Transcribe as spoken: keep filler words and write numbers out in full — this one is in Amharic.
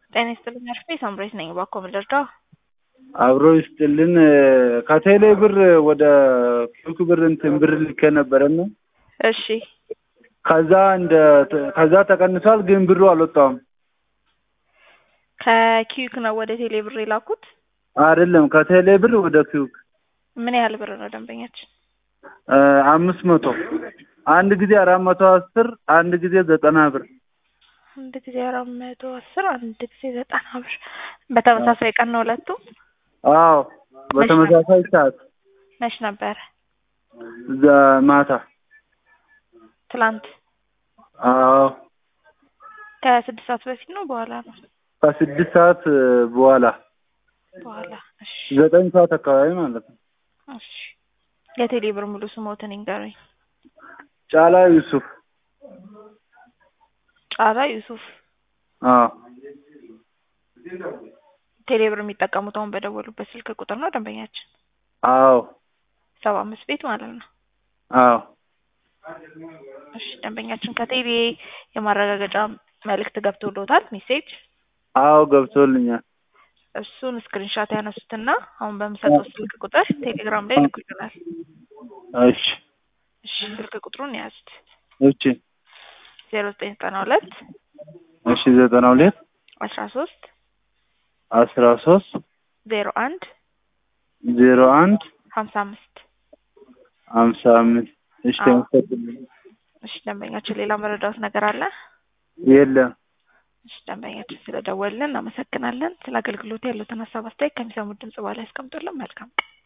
ጤና ይስጥልኝ አሽቴ ሳምራይት ነኝ ባኮ ምድርዳው አብሮ ይስጥልን ከቴሌ ብር ወደ ኪዩክ ብር እንትን ብር ልከ ነበርና እሺ ከዛ እንደ ከዛ ተቀንሷል ግን ብሩ አልወጣም ከኪዩክ ነው ወደ ቴሌ ብር ይላኩት አይደለም ከቴሌ ብር ወደ ኪዩክ ምን ያህል ብር ነው ደንበኛችን አምስት መቶ አንድ ጊዜ አራት መቶ አስር አንድ ጊዜ ዘጠና ብር አንድ ጊዜ አራት መቶ አስር አንድ ጊዜ ዘጠና ብር በተመሳሳይ ቀን ነው ሁለቱ አዎ በተመሳሳይ ሰዓት መች ነበር ማታ ትላንት አዎ ከስድስት ሰዓት በፊት ነው በኋላ ነው ከስድስት ሰዓት በኋላ በኋላ እሺ ዘጠኝ ሰዓት አካባቢ ማለት ነው እሺ የቴሌ ብር ሙሉ ስሞትን ይንገሩኝ ጫላ ዩሱፍ ጫላ ዩሱፍ አዎ ቴሌ ብር የሚጠቀሙት አሁን በደወሉበት ስልክ ቁጥር ነው ደንበኛችን አዎ ሰባ አምስት ቤት ማለት ነው አዎ እሺ ደንበኛችን ከቴሌ የማረጋገጫ መልእክት ገብቶልዎታል ሜሴጅ አዎ ገብቶልኛል እሱን ስክሪንሾት ያነሱትና አሁን በምሰጠው ስልክ ቁጥር ቴሌግራም ላይ ልኩልናል እሺ እሺ ስልክ ቁጥሩን ያዙት እሺ ዜሮ ዘጠኝ ዘጠና ሁለት እሺ ዘጠና ሁለት አስራ ሶስት አስራ ሶስት ዜሮ አንድ ዜሮ አንድ ሀምሳ አምስት ሀምሳ አምስት እሺ ተመሰግናለሁ እሺ ደንበኛችን ሌላ መረዳት ነገር አለ የለም እሺ ደንበኛችን ስለደወልን እናመሰግናለን ስለ አገልግሎት ያለውን ሀሳብ አስተያየት ከሚሰሙት ድምጽ በኋላ ያስቀምጡልን መልካም